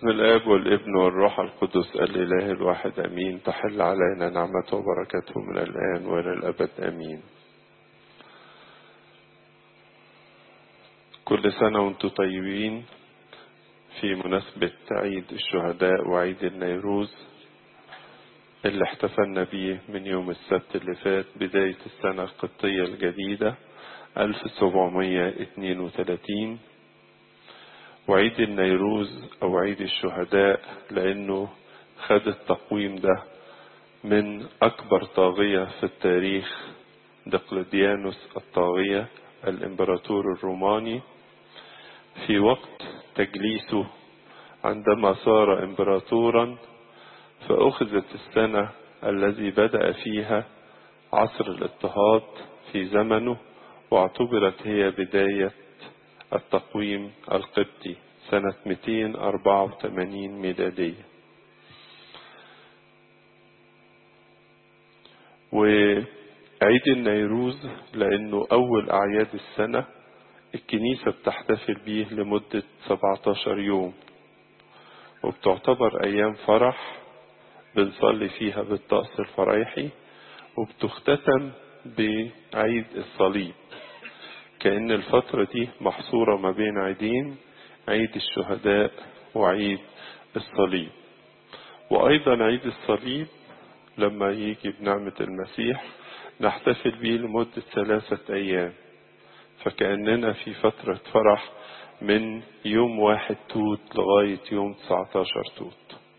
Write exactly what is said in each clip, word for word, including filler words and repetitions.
بسم الآب والابن والروح القدس الإله الواحد أمين. تحل علينا نعمته وبركاته من الآن وإلى الأبد أمين. كل سنة وانتم طيبين في مناسبة عيد الشهداء وعيد النيروز اللي احتفلنا بيه من يوم السبت اللي فات، بداية السنة القبطية الجديدة ألف وسبعمية واثنين وثلاثين. وعيد النيروز أو عيد الشهداء لأنه خد التقويم ده من أكبر طاغية في التاريخ، دقلديانوس الطاغية الإمبراطور الروماني، في وقت تجليسه عندما صار إمبراطورا. فأخذت السنة الذي بدأ فيها عصر الاضطهاد في زمنه، واعتبرت هي بداية التقويم القبطي سنة مئتين وأربعة وثمانين ميلادية. وعيد النيروز لأنه أول أعياد السنة الكنيسة بتحتفل بيه لمدة سبعة عشر يوم، وبتعتبر أيام فرح بنصلي فيها بالطقس الفريحي، وبتختتم بعيد الصليب، كأن الفترة دي محصورة ما بين عيدين، عيد الشهداء وعيد الصليب. وأيضا عيد الصليب لما يجي بنعمة المسيح نحتفل به لمدة ثلاثة أيام، فكأننا في فترة فرح من يوم واحد توت لغاية يوم تسعة عشر توت.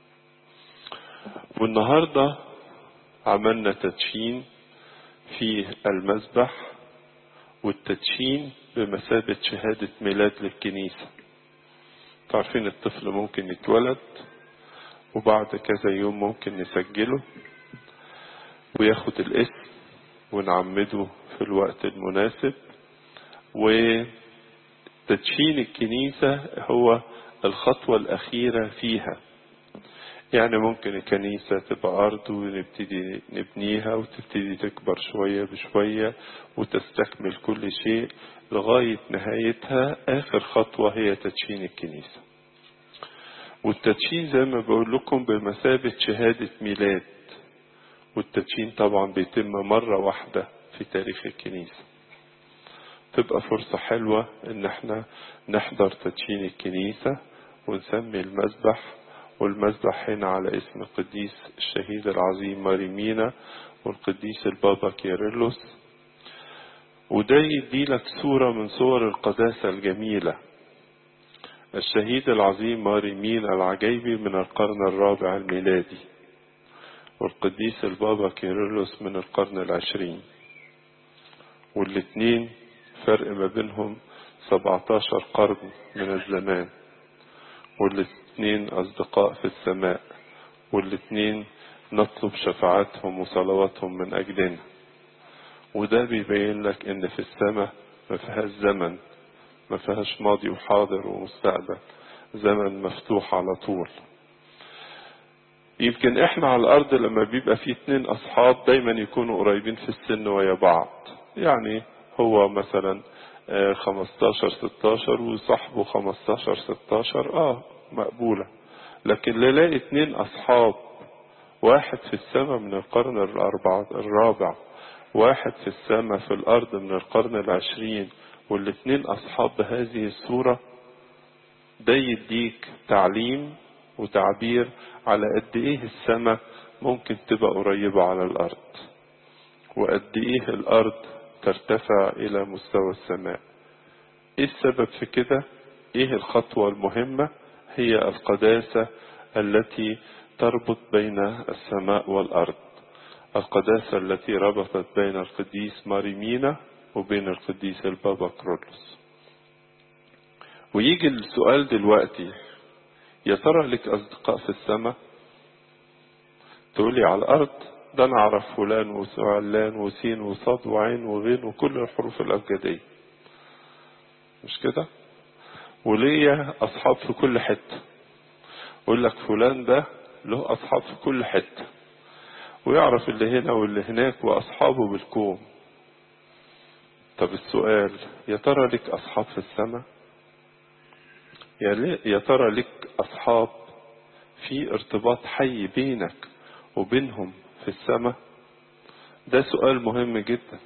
والنهاردة عملنا تدشين في المذبح، والتدشين بمثابة شهادة ميلاد للكنيسة. تعرفين الطفل ممكن يتولد وبعد كذا يوم ممكن نسجله وياخد الاسم ونعمده في الوقت المناسب. وتدشين الكنيسة هو الخطوة الأخيرة فيها، يعني ممكن الكنيسة تبقى أرض ونبتدي نبنيها وتبتدي تكبر شوية بشوية وتستكمل كل شيء لغاية نهايتها. آخر خطوة هي تدشين الكنيسة. والتدشين زي ما بقول لكم بمثابة شهادة ميلاد، والتدشين طبعا بيتم مرة واحدة في تاريخ الكنيسة. تبقى فرصة حلوة ان احنا نحضر تدشين الكنيسة ونسمي المذبح، والمذبح هنا على اسم القديس الشهيد العظيم ماري مينا والقديس البابا كيرلس. وده يديلك صورة من صور القداسة الجميلة. الشهيد العظيم ماري مينا العجيبي من القرن الرابع الميلادي، والقديس البابا كيرلس من القرن العشرين، والاثنين فرق ما بينهم سبعة عشر قرن من الزمان، والاثنين أصدقاء في السماء، والاثنين نطلب شفاعتهم وصلواتهم من أجلنا. وده بيبين لك إن في السماء ما فيهاش زمن، ما فيهاش ماضي وحاضر ومستقبل، زمن مفتوح على طول. يمكن احنا على الأرض لما بيبقى فيه اتنين أصحاب دايما يكونوا قريبين في السن ويا بعض، يعني هو مثلا خمستاشر ستاشر وصاحبه خمستاشر ستاشر، اه مقبولة. لكن نلاقي اتنين اصحاب، واحد في السماء من القرن الرابع، واحد في السماء في الارض من القرن العشرين، والاتنين اصحاب بهذه الصورة، ده يديك تعليم وتعبير على قد ايه السماء ممكن تبقى قريبة على الارض، وقد ايه الارض ترتفع إلى مستوى السماء. إيه السبب في كده؟ إيه الخطوة المهمة؟ هي القداسة التي تربط بين السماء والأرض، القداسة التي ربطت بين القديس ماري مينا وبين القديس البابا كيرلس. ويجي السؤال دلوقتي، يا ترى لك أصدقاء في السماء؟ تقولي على الأرض ده أنا أعرف فلان وسعلان وسين وصاد وعين وغين وكل الحروف الأبجدية، مش كده؟ وليا أصحاب في كل حتة. يقول لك فلان ده له أصحاب في كل حتة، ويعرف اللي هنا واللي هناك وأصحابه بالكوم. طب السؤال، يا ترى لك أصحاب في السماء؟ يا ترى لك أصحاب في ارتباط حي بينك وبينهم في السماء؟ ده سؤال مهم جدا،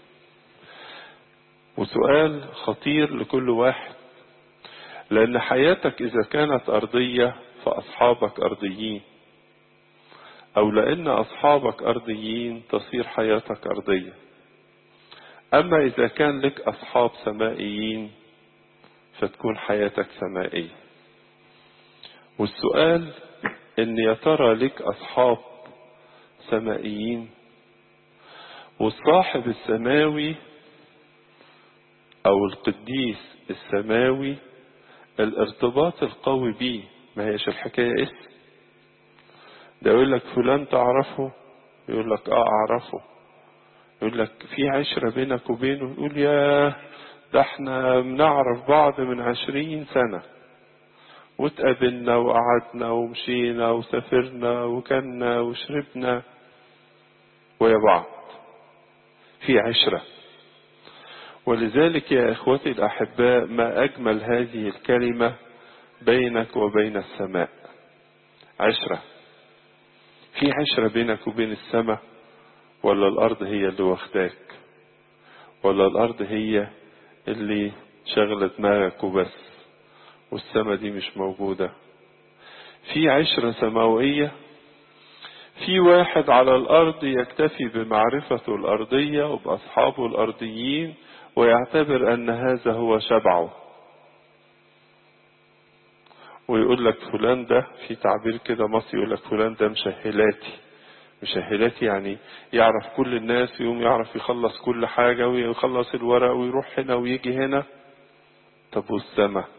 وسؤال خطير لكل واحد، لأن حياتك إذا كانت أرضية فأصحابك أرضيين، أو لأن أصحابك أرضيين تصير حياتك أرضية. أما إذا كان لك أصحاب سمائيين فتكون حياتك سمائية. والسؤال إن يا ترى لك أصحاب سمائيين؟ والصاحب السماوي أو القديس السماوي الارتباط القوي بيه ما هيش الحكاية اسم. ده يقول لك فلان تعرفه، يقول لك اه اعرفه، يقول لك في عشرة بينك وبينه، يقول يا ده احنا بنعرف بعض من عشرين سنة، واتقابلنا وقعدنا ومشينا وسافرنا وكلنا وشربنا ويا بعض، في عشرة. ولذلك يا اخوتي الاحباء ما اجمل هذه الكلمة بينك وبين السماء، عشرة. في عشرة بينك وبين السماء، ولا الارض هي اللي واخداك، ولا الارض هي اللي شغلة دماغك وبس والسماء دي مش موجودة؟ في عشرة سماوية. في واحد على الارض يكتفي بمعرفته الارضية وباصحابه الارضيين ويعتبر ان هذا هو شبعه، ويقول لك فلان ده، في تعبير كده مصري يقول لك فلان ده مشهلاتي. مشهلاتي يعني يعرف كل الناس، يوم يعرف يخلص كل حاجة ويخلص الورق ويروح هنا ويجي هنا. طب والسماء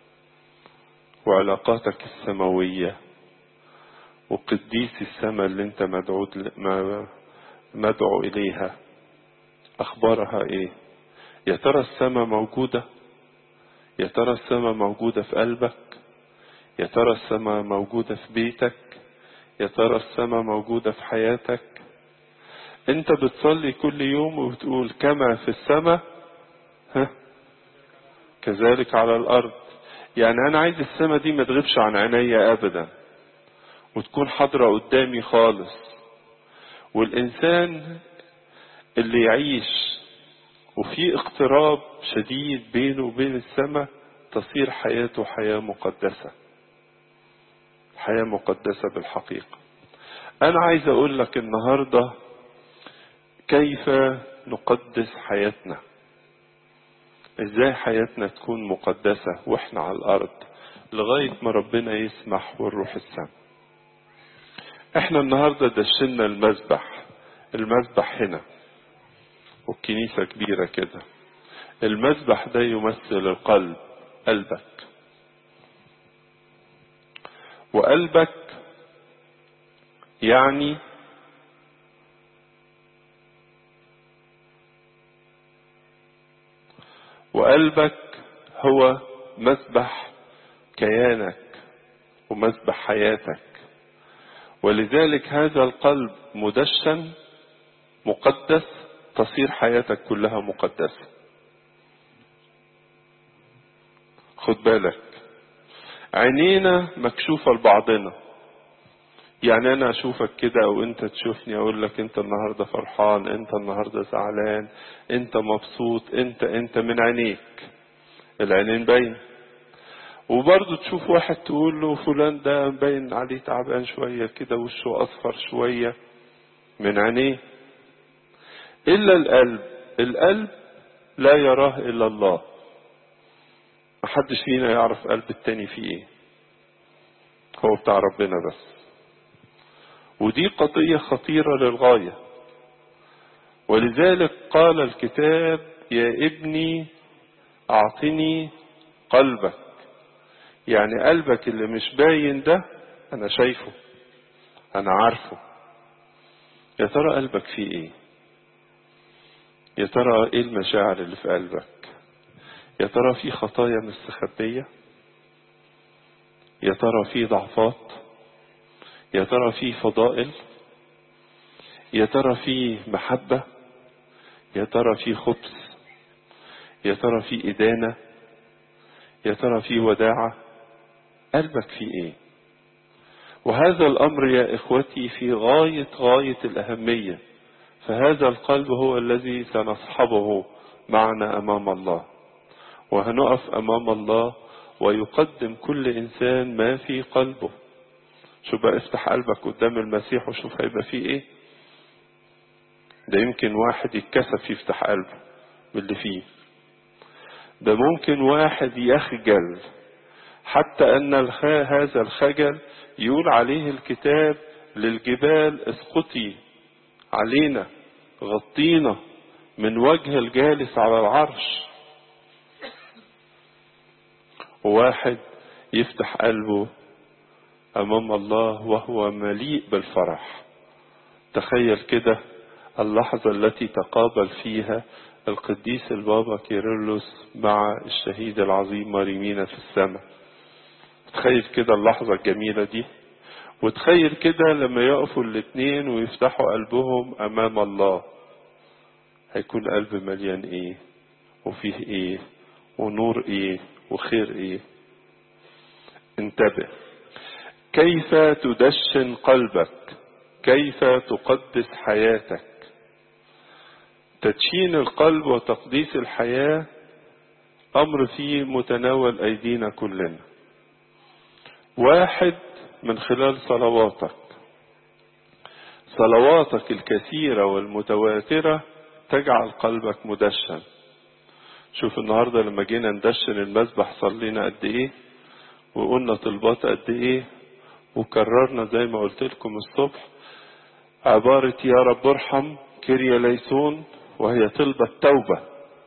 وعلاقاتك السماوية وقديس السماء اللي انت مدعو مدعو اليها، اخبارها ايه؟ يا ترى السماء موجودة؟ يا ترى السماء موجودة في قلبك؟ يا ترى السماء موجودة في بيتك؟ يا ترى السماء موجودة في حياتك؟ انت بتصلي كل يوم وبتقول كما في السماء ها كذلك على الارض. يعني انا عايز السماء دي ما تغيبش عن عينيا ابدا، وتكون حاضرة قدامي خالص. والانسان اللي يعيش وفي اقتراب شديد بينه وبين السماء تصير حياته حياة مقدسة، حياة مقدسة بالحقيقة. أنا عايز أقول لك النهاردة كيف نقدس حياتنا، إزاي حياتنا تكون مقدسة وإحنا على الأرض لغاية ما ربنا يسمح ونروح السماء. إحنا النهاردة دشنا المذبح، المذبح هنا والكنيسة كبيرة كده. المذبح ده يمثل القلب، قلبك، وقلبك يعني وقلبك هو مذبح كيانك ومذبح حياتك. ولذلك هذا القلب مدشن مقدس تصير حياتك كلها مقدسة. خد بالك، عينينا مكشوفة لبعضنا. يعني انا اشوفك كده او انت تشوفني اقول لك انت النهاردة فرحان، انت النهاردة زعلان، انت مبسوط، انت انت من عينيك، العينين باين. وبرضه تشوف واحد تقول له فلان ده باين عليه تعبان شوية كده، وشه اصفر شوية، من عينيه. الا القلب، القلب لا يراه الا الله. محدش فينا يعرف قلب التاني فيه ايه، هو بتاع ربنا بس. ودي قضية خطيرة للغاية. ولذلك قال الكتاب يا ابني اعطني قلبك. يعني قلبك اللي مش باين ده انا شايفه، انا عارفه. يا ترى قلبك فيه ايه؟ يا ترى ايه المشاعر اللي في قلبك؟ يا ترى في خطايا مستخبية؟ يا ترى في ضعفات؟ يا ترى في فضائل؟ يا ترى في محبة؟ يا ترى في خبث؟ يا ترى في إدانة؟ يا ترى في وداعة؟ قلبك فيه ايه؟ وهذا الأمر يا إخوتي في غاية غاية الأهمية. فهذا القلب هو الذي سنصحبه معنا أمام الله، وهنقف أمام الله ويقدم كل إنسان ما في قلبه. شوف بقى، افتح قلبك قدام المسيح وشوف هيبقى فيه ايه. ده يمكن واحد يتكسف يفتح قلبه باللي فيه، ده ممكن واحد يخجل، حتى أن هذا الخجل يقول عليه الكتاب للجبال اسقطي علينا، غطينا من وجه الجالس على العرش. وواحد يفتح قلبه أمام الله وهو مليء بالفرح. تخيل كده اللحظة التي تقابل فيها القديس البابا كيرلس مع الشهيد العظيم ماريمينا في السماء. تخيل كده اللحظة الجميلة دي، وتخيل كده لما يقفوا الاثنين ويفتحوا قلبهم أمام الله، هيكون قلب مليان ايه، وفيه ايه، ونور ايه، وخير ايه. انتبه، كيف تدشن قلبك، كيف تقدس حياتك. تدشين القلب وتقديس الحياة أمر في متناول أيدينا كلنا. واحد، من خلال صلواتك، صلواتك الكثيرة والمتواترة تجعل قلبك مدشن. شوف النهاردة لما جينا ندشن المذبح صلينا قد ايه، وقلنا طلبات قد ايه، وكررنا زي ما قلت لكم الصبح عبارة يا رب ارحم كيريا ليسون، وهي طلبة توبة.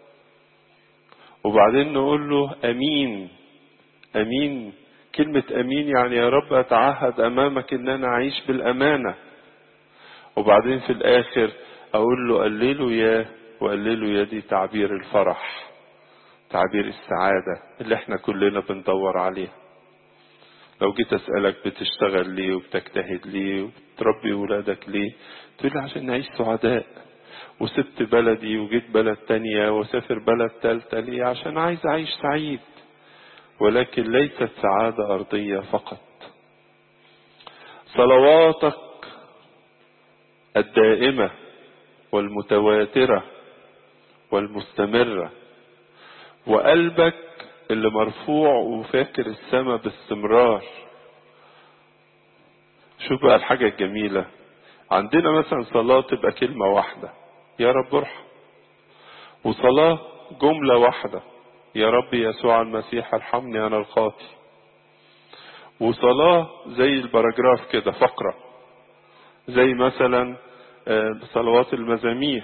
وبعدين نقول له امين. امين، كلمة امين يعني يا رب اتعهد امامك ان انا اعيش بالامانة. وبعدين في الاخر اقول له قللوا يا وقللوا يا، دي تعبير الفرح، تعبير السعادة اللي احنا كلنا بندور عليها. لو جيت اسألك بتشتغل ليه وبتجتهد ليه وبتربي ولادك ليه، تقول لي عشان نعيش سعداء. وسبت بلدي وجيت بلد تانية وسافر بلد تالتة ليه؟ عشان عايز اعيش سعيد. ولكن ليست سعادة ارضية فقط. صلواتك الدائمة والمتواترة والمستمرة، وقلبك اللي مرفوع وفاكر السماء باستمرار. شوف بقى الحاجة الجميلة، عندنا مثلا صلاة تبقى كلمة واحدة يا رب ارحم، وصلاة جملة واحدة يا رب يسوع المسيح ارحمني انا الخاطي، وصلاة زي البراجراف كده فقرة، زي مثلا صلوات المزامير،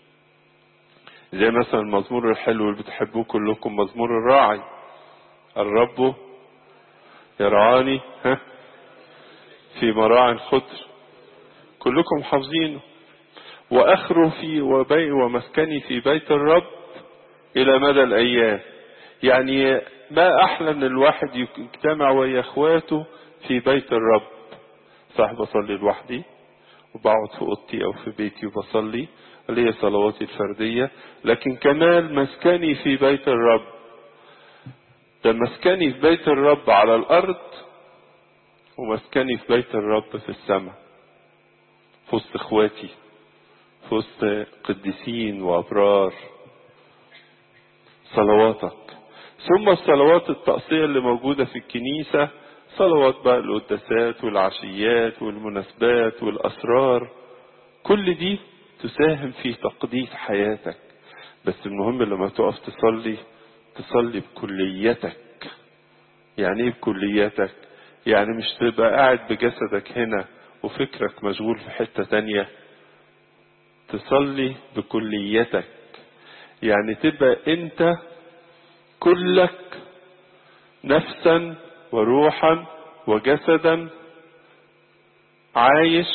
زي مثلا المزمور الحلو اللي بتحبوه كلكم، مزمور الراعي، الرب يرعاني ها في مراع خضر، كلكم حافظينه. واخره في وبي ومسكني في بيت الرب الى مدى الايام. يعني ما احلى ان الواحد يجتمع ويا اخواته في بيت الرب. صح، بصلي لوحدي وبقعد في اوضتي او في بيتي وبصلي، اللي هي صلواتي الفردية، لكن كمان مسكني في بيت الرب. ده مسكني في بيت الرب على الارض، ومسكني في بيت الرب في السماء، في وسط اخواتي، في وسط قديسين وابرار. صلواتك، ثم الصلوات التقصية اللي موجودة في الكنيسة، صلوات بقى القداسات والعشيات والمناسبات والاسرار، كل دي تساهم في تقديس حياتك. بس المهم لما تقف تصلي، تصلي بكليتك. يعني ايه بكليتك؟ يعني مش تبقى قاعد بجسدك هنا وفكرك مشغول في حتة تانية. تصلي بكليتك، يعني تبقى انت كلك نفسا وروحا وجسدا عايش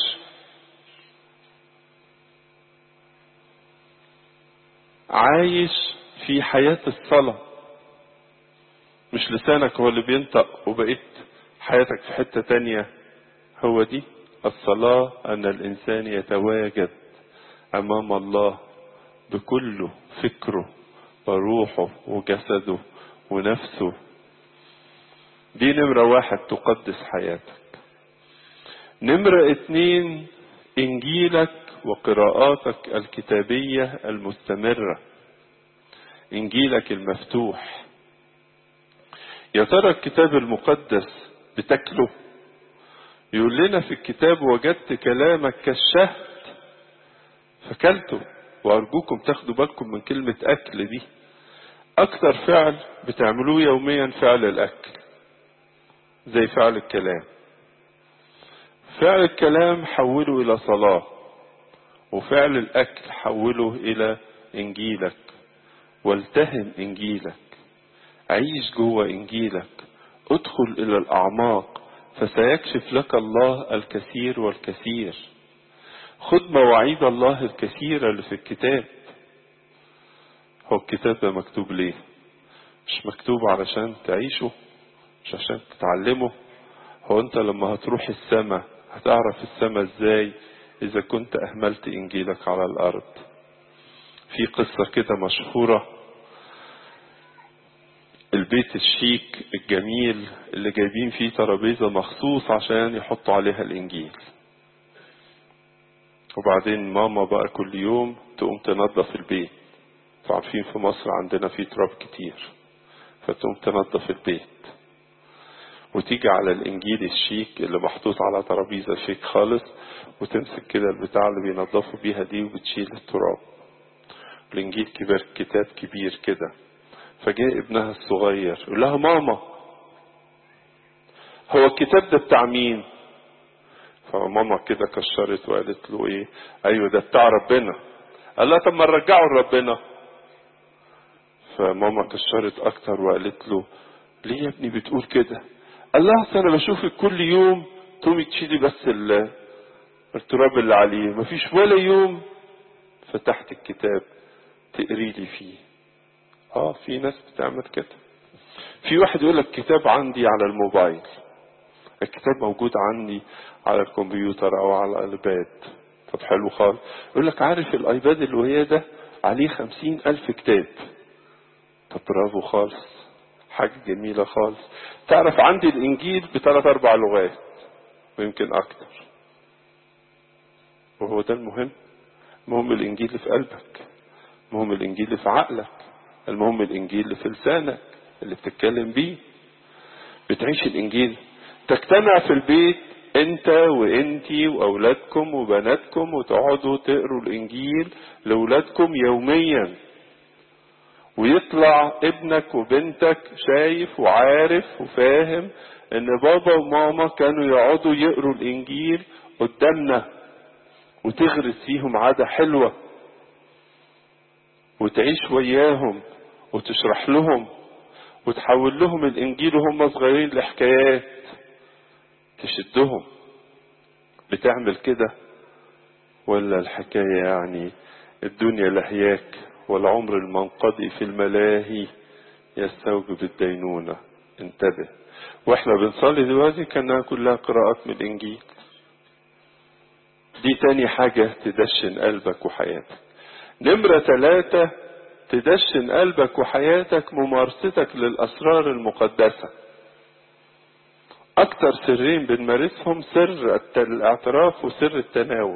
عايش في حياة الصلاة. مش لسانك هو اللي بينطق وبقيت حياتك في حتة تانية. هو دي الصلاة، أن الإنسان يتواجد أمام الله بكل فكره وروحه وجسده ونفسه. دي نمرة واحد تقدس حياتك. نمرة اتنين، انجيلك وقراءاتك الكتابية المستمرة، انجيلك المفتوح. يا ترى الكتاب المقدس بتاكله؟ يقول لنا في الكتاب وجدت كلامك كالشهد فكلته. وارجوكم تاخدوا بالكم من كلمة اكل دي. اكتر فعل بتعملوه يوميا فعل الاكل، زي فعل الكلام. فعل الكلام حوله الى صلاة، وفعل الاكل حوله الى انجيلك. والتهم انجيلك، عيش جوه انجيلك، ادخل الى الاعماق فسيكشف لك الله الكثير والكثير. خد مواعيد الله الكثيرة اللي في الكتاب. هو الكتاب ده مكتوب ليه؟ مش مكتوب علشان تعيشه، مش عشان تتعلمه. هو انت لما هتروح السماء هتعرف السماء ازاي اذا كنت اهملت انجيلك على الارض؟ في قصة كده مشهورة، البيت الشيك الجميل اللي جايبين فيه ترابيزة مخصوص عشان يحطوا عليها الانجيل. وبعدين ماما بقى كل يوم تقوم تنظف البيت. عارفين في مصر عندنا فيه تراب كتير، فتقوم تنظف البيت وتيجي على الانجيل الشيك اللي محطوط على ترابيزة شيك خالص، وتمسك كده البتاع اللي بينظفوا بيها دي وبتشيل التراب. الانجيل كبير، كتاب كبير كده. فجاء ابنها الصغير يقول لها ماما هو الكتاب ده بتاع مين؟ فماما كده كشرت وقالت له ايه؟ ايوه ده بتاع ربنا. قال لها طب ما نرجعه لربنا. فماما كشرت اكتر وقالت له ليه يا ابني بتقول كده؟ قال لها اصل انا بشوفك كل يوم تقومي تشيلي بس التراب اللي عليه، مفيش ولا يوم فتحت الكتاب تقري لي فيه. اه في ناس بتعمل كده. في واحد يقول لك كتاب عندي على الموبايل، الكتاب موجود عندي على الكمبيوتر او على الايباد. طب حلو خالص. يقول لك عارف الايباد اللي وهي ده عليه خمسين الف كتاب. طب برافو خالص، حاجة جميلة خالص. تعرف عندي الانجيل بثلاث اربع لغات ويمكن اكتر. وهو ده المهم. المهم الانجيل اللي في قلبك، المهم الانجيل اللي في عقلك، المهم الانجيل اللي في لسانك اللي بتتكلم بيه. بتعيش الانجيل، تجتمع في البيت انت وانتي واولادكم وبناتكم وتقعدوا تقروا الانجيل لاولادكم يوميا، ويطلع ابنك وبنتك شايف وعارف وفاهم ان بابا وماما كانوا يقعدوا يقروا الانجيل قدامنا، وتغرس فيهم عادة حلوة، وتعيش وياهم وتشرح لهم وتحول لهم الانجيل وهم صغيرين لحكايات تشدهم. بتعمل كده ولا الحكاية يعني الدنيا لهياك والعمر المنقضي في الملاهي يستوجب الدينونة؟ انتبه. واحنا بنصلي دلوقتي كانها كلها قراءات من الانجيل. دي تاني حاجة تدشن قلبك وحياتك. نمرة ثلاثة تدشن قلبك وحياتك ممارستك للأسرار المقدسة. أكتر سرين بنمارسهم سر الاعتراف وسر التناول.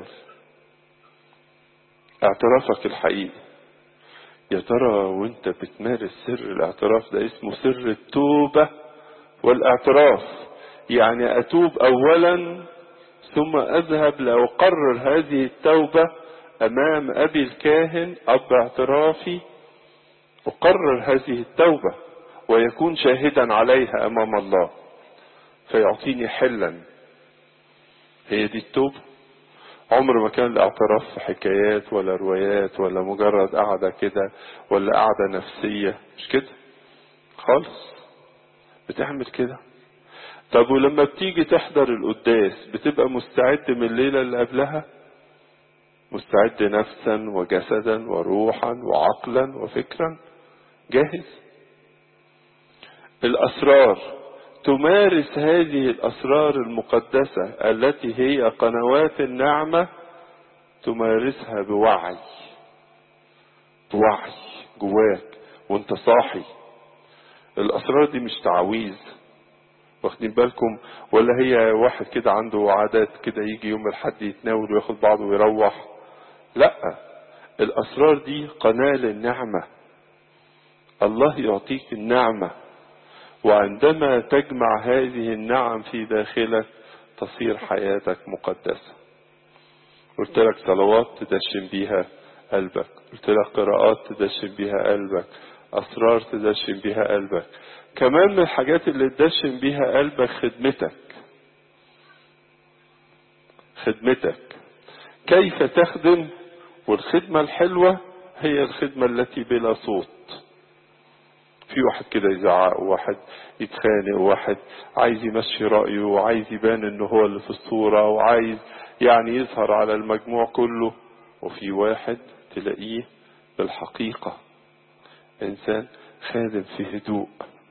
اعترافك الحقيقي. يا ترى وانت بتمارس سر الاعتراف ده اسمه سر التوبة والاعتراف. يعني أتوب أولا ثم أذهب لأقرر هذه التوبة أمام أبي الكاهن أب اعترافي، أقرر هذه التوبة ويكون شاهدا عليها أمام الله فيعطيني حلا. هي دي التوبة. عمر ما كان الاعتراف في حكايات ولا روايات ولا مجرد قعدة كده ولا قعدة نفسية، مش كده خالص. بتعمل كده. طب ولما بتيجي تحضر القداس بتبقى مستعد من الليلة اللي قبلها؟ مستعد نفسا وجسدا وروحا وعقلا وفكرا؟ جاهز؟ الأسرار، تمارس هذه الأسرار المقدسة التي هي قنوات النعمة، تمارسها بوعي، بوعي جواك وانت صاحي. الأسرار دي مش تعويذ واخدين بالكم؟ ولا هي واحد كده عنده عادات كده يجي يوم الحد يتناول وياخد بعضه ويروح؟ لا، الأسرار دي قناة للنعمة. الله يعطيك النعمة، وعندما تجمع هذه النعم في داخلك تصير حياتك مقدسة. قلت لك صلوات تدشن بيها قلبك، قلت لك قراءات تدشن بيها قلبك، أسرار تدشن بيها قلبك. كمان من الحاجات اللي تدشن بيها قلبك خدمتك. خدمتك كيف تخدم؟ والخدمة الحلوة هي الخدمة التي بلا صوت. في واحد كده يزعق، وواحد يتخانق، وواحد عايز يمشي رأيه، وعايز يبان انه هو اللي في الصورة، وعايز يعني يظهر على المجموع كله. وفي واحد تلاقيه بالحقيقة انسان خادم في هدوء،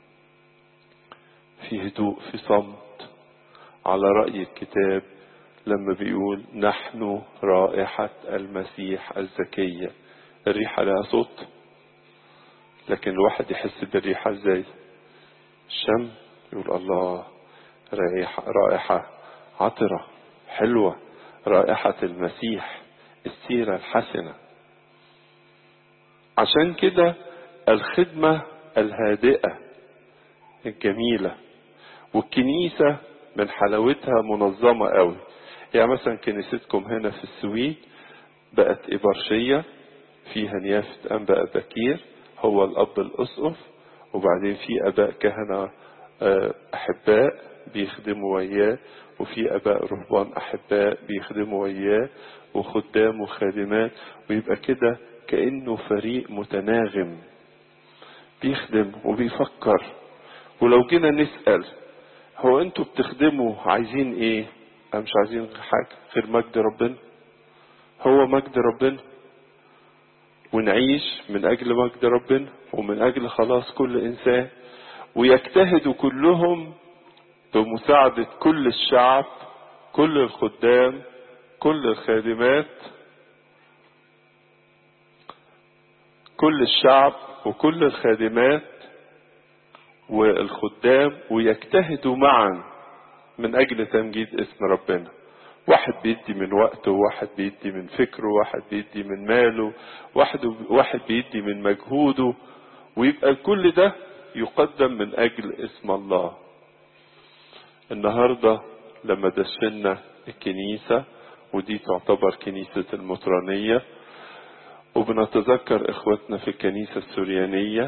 في هدوء، في صمت، على رأي الكتاب لما بيقول نحن رائحة المسيح الزكية. الريحة لها صوت، لكن الواحد يحس بالريحة ازاي؟ الشم، يقول الله رائحة, رائحة عطرة حلوة، رائحة المسيح، السيرة الحسنة. عشان كده الخدمة الهادئة الجميلة، والكنيسة من حلاوتها منظمة قوي. يعني مثلا كنيستكم هنا في السويد بقت إبرشية، فيها نيافة أنبا بكير هو الأب الأسقف، وبعدين في أباء كهنة أحباء بيخدموا وياه، وفي أباء رهبان أحباء بيخدموا وياه، وخدام وخادمات، ويبقى كده كأنه فريق متناغم بيخدم وبيفكر. ولو جينا نسأل هو انتوا بتخدموا عايزين ايه؟ أنا مش عايزين حاجة غير مجد ربنا. هو مجد ربنا، ونعيش من أجل مجد ربنا ومن أجل خلاص كل إنسان. ويجتهدوا كلهم بمساعدة كل الشعب، كل الخدام، كل الخادمات، كل الشعب وكل الخادمات والخدام، ويجتهدوا معا من أجل تمجيد اسم ربنا. واحد بيدي من وقته، واحد بيدي من فكره، واحد بيدي من ماله، واحد واحد بيدي من مجهوده، ويبقى كل ده يقدم من أجل اسم الله. النهاردة لما دشنا الكنيسة، ودي تعتبر كنيسة المطرانية، وبنتذكر إخوتنا في الكنيسة السوريانية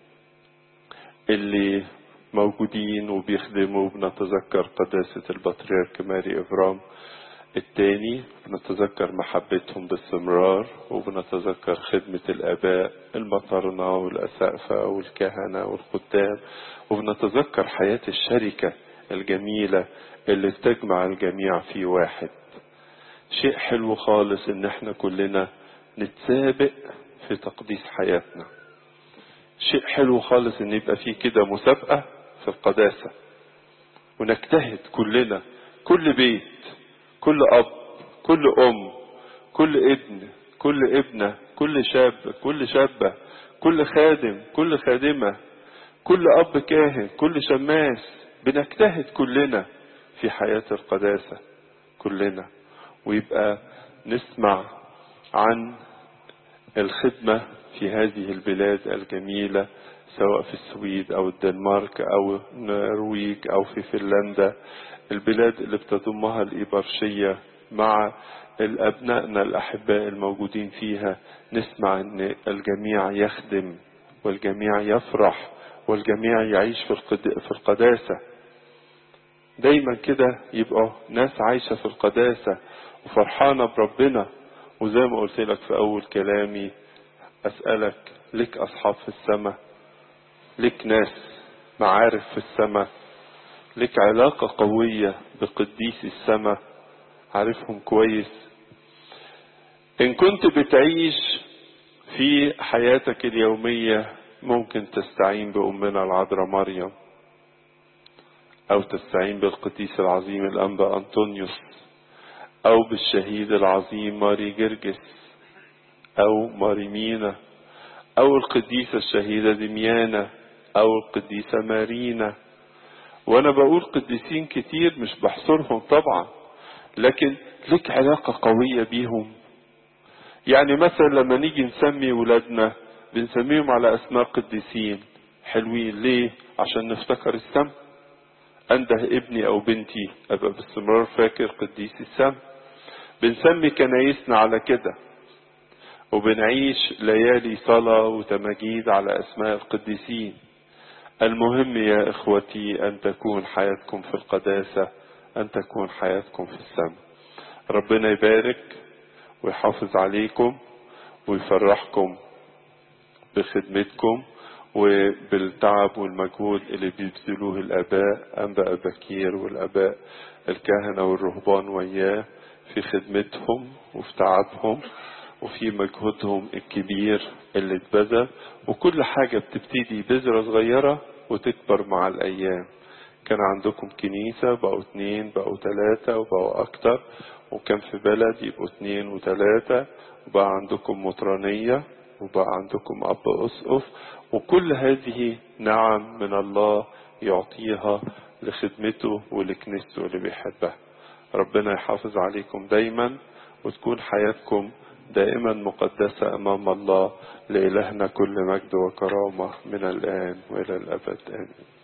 اللي موجودين وبيخدموا، وبنتذكر قداسة البطريرك ماري إبرام الثاني، بنتذكر محبتهم باستمرار، وبنتذكر خدمة الآباء المطرنة والأسقفة والكهنة والخدام، وبنتذكر حياة الشركة الجميلة اللي تجمع الجميع في واحد. شيء حلو خالص ان احنا كلنا نتسابق في تقديس حياتنا. شيء حلو خالص ان يبقى فيه كده مسابقة في القداسة، ونجتهد كلنا، كل بيت، كل اب، كل ام، كل ابن، كل ابنة، كل شاب، كل شابة، كل خادم، كل خادمة، كل اب كاهن، كل شماس، بنجتهد كلنا في حياة القداسة كلنا. ويبقى نسمع عن الخدمة في هذه البلاد الجميلة، سواء في السويد أو الدنمارك أو النرويج أو في فنلندا، البلاد اللي بتضمها الإبرشية مع الأبنائنا الأحباء الموجودين فيها. نسمع أن الجميع يخدم، والجميع يفرح، والجميع يعيش في القداسة. دايما كده يبقى ناس عايشة في القداسة وفرحانة بربنا. وزي ما قلت لك في أول كلامي، أسألك لك أصحاب في السماء؟ لك ناس معارف في السماء؟ لك علاقة قوية بقديس السماء؟ عارفهم كويس؟ إن كنت بتعيش في حياتك اليومية ممكن تستعين بأمنا العذراء مريم، أو تستعين بالقديس العظيم الأنبا أنطونيوس، أو بالشهيد العظيم ماري جرجس، أو ماري مينا، أو القديسة الشهيدة دميانة، أو القديسة مارينا. وانا بقول قديسين كتير مش بحصرهم طبعا، لكن لك علاقة قوية بيهم. يعني مثلا لما نيجي نسمي ولادنا بنسميهم على اسماء قديسين حلوين. ليه؟ عشان نفتكر السم. انده ابني او بنتي ابقى باستمرار فاكر قديس السم. بنسمي كنايسنا على كده، وبنعيش ليالي صلاة وتماجيد على اسماء القديسين. المهم يا اخوتي ان تكون حياتكم في القداسة، ان تكون حياتكم في السماء. ربنا يبارك ويحافظ عليكم ويفرحكم بخدمتكم وبالتعب والمجهود اللي بيبذلوه الاباء انباء بكير والاباء الكهنة والرهبان وياه في خدمتهم وفي تعبهم وفي مجهودهم الكبير اللي اتبذل. وكل حاجة بتبتدي بذرة صغيرة وتكبر مع الأيام. كان عندكم كنيسة بقوا اتنين بقوا تلاتة وبقوا أكتر، وكان في بلد يبقوا اتنين وتلاتة، وبقى عندكم مطرانية، وبقى عندكم أب أسقف. وكل هذه نعم من الله يعطيها لخدمته ولكنيسته اللي بيحبها. ربنا يحافظ عليكم دايما، وتكون حياتكم دائما مقدسة أمام الله. لإلهنا كل مجد وكرامة من الآن وإلى الأبد آمين.